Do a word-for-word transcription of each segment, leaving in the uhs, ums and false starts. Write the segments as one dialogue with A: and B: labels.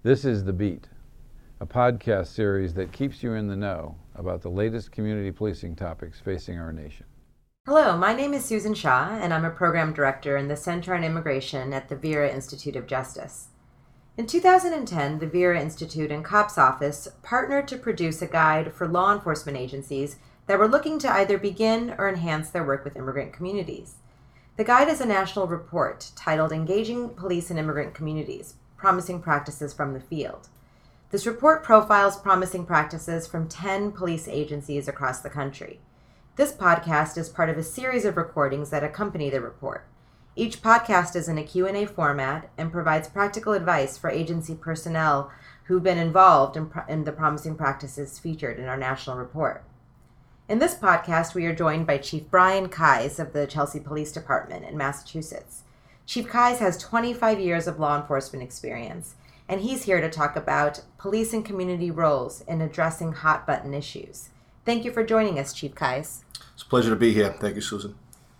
A: This is The Beat, a podcast series that keeps you in the know about the latest community policing topics facing our nation.
B: Hello, my name is Susan Shaw, and I'm a program director in the Center on Immigration at the Vera Institute of Justice. In two thousand ten, the Vera Institute and COPS Office partnered to produce a guide for law enforcement agencies that were looking to either begin or enhance their work with immigrant communities. The guide is a national report titled Engaging Police and Immigrant Communities, Promising Practices from the Field. This report profiles promising practices from ten police agencies across the country. This podcast is part of a series of recordings that accompany the report. Each podcast is in a Q and A format and provides practical advice for agency personnel who've been involved in, pro- in the promising practices featured in our national report. In this podcast, we are joined by Chief Brian Keyes of the Chelsea Police Department in Massachusetts. Chief Keyes has twenty-five years of law enforcement experience, and he's here to talk about police and community roles in addressing hot-button issues. Thank you for joining us, Chief Keyes.
C: It's a pleasure to be here. Thank you, Susan.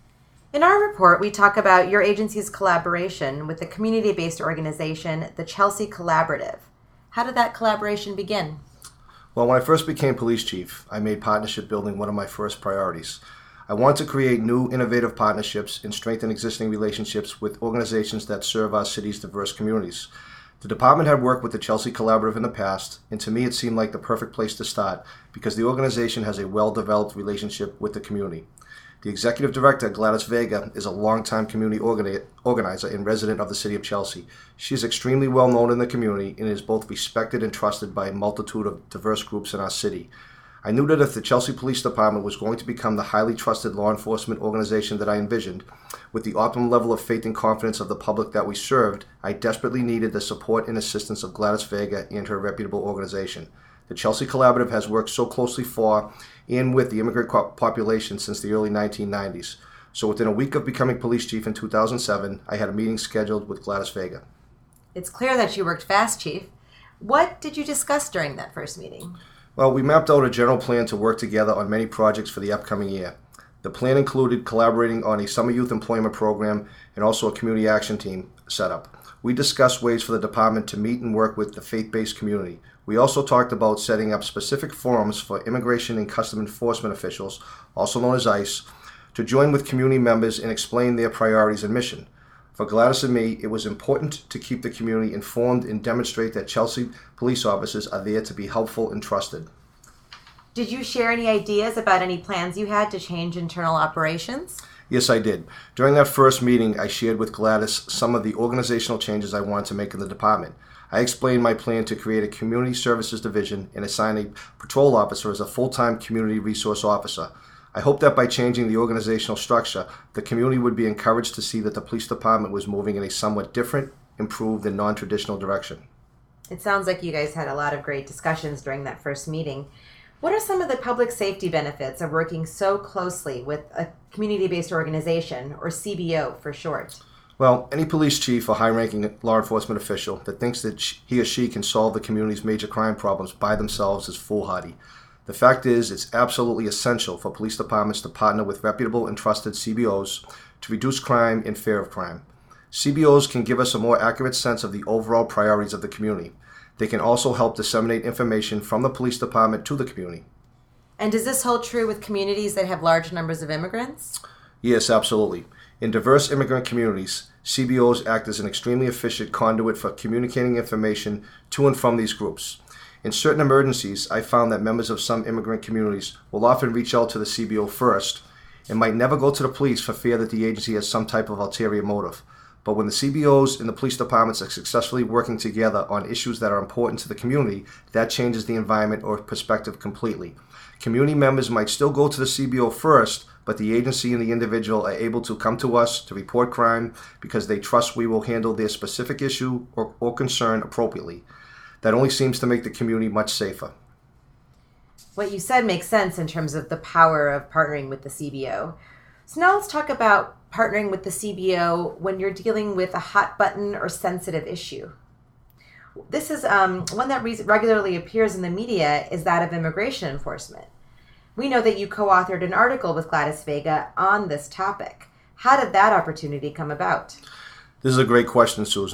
B: In our report, we talk about your agency's collaboration with the community-based organization, the Chelsea Collaborative. How did that collaboration begin?
C: Well, when I first became police chief, I made partnership building one of my first priorities. I want to create new, innovative partnerships and strengthen existing relationships with organizations that serve our city's diverse communities. The department had worked with the Chelsea Collaborative in the past, and to me it seemed like the perfect place to start because the organization has a well-developed relationship with the community. The executive director, Gladys Vega, is a longtime community organi- organizer and resident of the city of Chelsea. She is extremely well known in the community and is both respected and trusted by a multitude of diverse groups in our city. I knew that if the Chelsea Police Department was going to become the highly trusted law enforcement organization that I envisioned, with the optimum level of faith and confidence of the public that we served, I desperately needed the support and assistance of Gladys Vega and her reputable organization. The Chelsea Collaborative has worked so closely for and with the immigrant population since the early nineteen nineties. So within a week of becoming police chief in two thousand seven, I had a meeting scheduled with Gladys Vega.
B: It's clear that you worked fast, Chief. What did you discuss during that first meeting?
C: Well, we mapped out a general plan to work together on many projects for the upcoming year. The plan included collaborating on a summer youth employment program and also a community action team setup. We discussed ways for the department to meet and work with the faith-based community. We also talked about setting up specific forums for immigration and custom enforcement officials, also known as ICE, to join with community members and explain their priorities and mission. For Gladys and me, it was important to keep the community informed and demonstrate that Chelsea police officers are there to be helpful and trusted.
B: Did you share any ideas about any plans you had to change internal operations?
C: Yes, I did. During that first meeting, I shared with Gladys some of the organizational changes I wanted to make in the department. I explained my plan to create a community services division and assign a patrol officer as a full-time community resource officer. I hope that by changing the organizational structure, the community would be encouraged to see that the police department was moving in a somewhat different, improved, and non-traditional direction.
B: It sounds like you guys had a lot of great discussions during that first meeting. What are some of the public safety benefits of working so closely with a community-based organization, or C B O for short?
C: Well, any police chief or high-ranking law enforcement official that thinks that he or she can solve the community's major crime problems by themselves is foolhardy. The fact is, it's absolutely essential for police departments to partner with reputable and trusted C B Os to reduce crime and fear of crime. C B Os can give us a more accurate sense of the overall priorities of the community. They can also help disseminate information from the police department to the community.
B: And does this hold true with communities that have large numbers of immigrants?
C: Yes, absolutely. In diverse immigrant communities, C B Os act as an extremely efficient conduit for communicating information to and from these groups. In certain emergencies, I found that members of some immigrant communities will often reach out to the C B O first and might never go to the police for fear that the agency has some type of ulterior motive. But when the C B Os and the police departments are successfully working together on issues that are important to the community, that changes the environment or perspective completely. Community members might still go to the C B O first, but the agency and the individual are able to come to us to report crime because they trust we will handle their specific issue or, or concern appropriately. That only seems to make the community much safer.
B: What you said makes sense in terms of the power of partnering with the C B O. So now let's talk about partnering with the C B O when you're dealing with a hot button or sensitive issue. This is um, one that re- regularly appears in the media is that of immigration enforcement. We know that you co-authored an article with Gladys Vega on this topic. How did that opportunity come about?
C: This is a great question, Susan.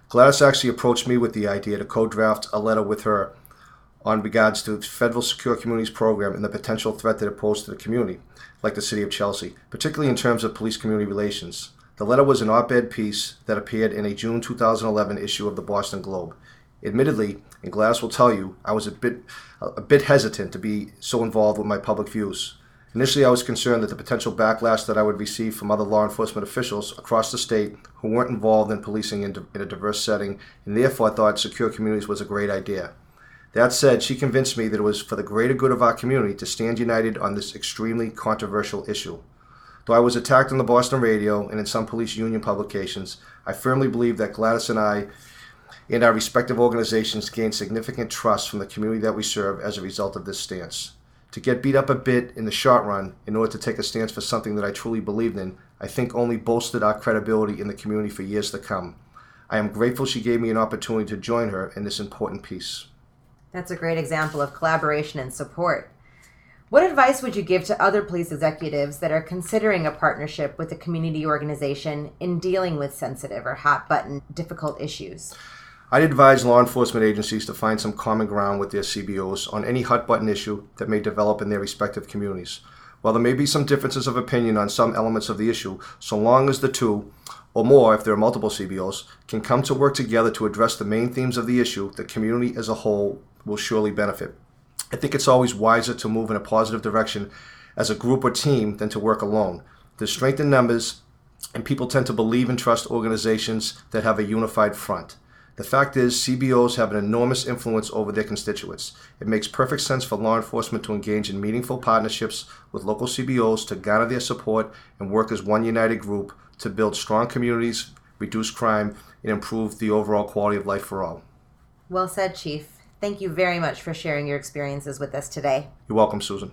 C: Gladys actually approached me with the idea to co-draft a letter with her on regards to Federal Secure Communities program and the potential threat that it posed to the community, like the City of Chelsea, particularly in terms of police-community relations. The letter was an op-ed piece that appeared in a June two thousand eleven issue of the Boston Globe. Admittedly, and Gladys will tell you, I was a bit, a bit hesitant to be so involved with my public views. Initially, I was concerned that the potential backlash that I would receive from other law enforcement officials across the state who weren't involved in policing in, in a diverse setting, and therefore thought Secure Communities was a great idea. That said, she convinced me that it was for the greater good of our community to stand united on this extremely controversial issue. Though I was attacked on the Boston radio and in some police union publications, I firmly believe that Gladys and I and our respective organizations gained significant trust from the community that we serve as a result of this stance. To get beat up a bit in the short run in order to take a stance for something that I truly believed in, I think only bolstered our credibility in the community for years to come. I am grateful she gave me an opportunity to join her in this important piece.
B: That's a great example of collaboration and support. What advice would you give to other police executives that are considering a partnership with a community organization in dealing with sensitive or hot-button, difficult issues?
C: I'd advise law enforcement agencies to find some common ground with their C B Os on any hot-button issue that may develop in their respective communities. While there may be some differences of opinion on some elements of the issue, so long as the two, or more if there are multiple C B Os, can come to work together to address the main themes of the issue, the community as a whole will surely benefit. I think it's always wiser to move in a positive direction as a group or team than to work alone. There's strength in numbers, and people tend to believe and trust organizations that have a unified front. The fact is, C B Os have an enormous influence over their constituents. It makes perfect sense for law enforcement to engage in meaningful partnerships with local C B Os to garner their support and work as one united group to build strong communities, reduce crime, and improve the overall quality of life for all.
B: Well said, Chief. Thank you very much for sharing your experiences with us today.
C: You're welcome, Susan.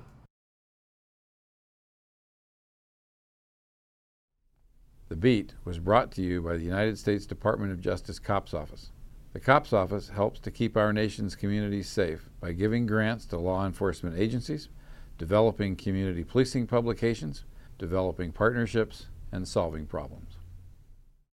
A: The Beat was brought to you by the United States Department of Justice Cops Office. The Cops Office helps to keep our nation's communities safe by giving grants to law enforcement agencies, developing community policing publications, developing partnerships, and solving problems.